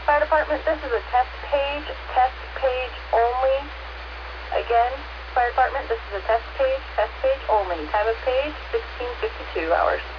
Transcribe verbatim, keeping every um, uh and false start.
Fire Department, this is a test page, test page only. Again, Fire Department, this is a test page, test page only. Time of page, sixteen fifty-two hours.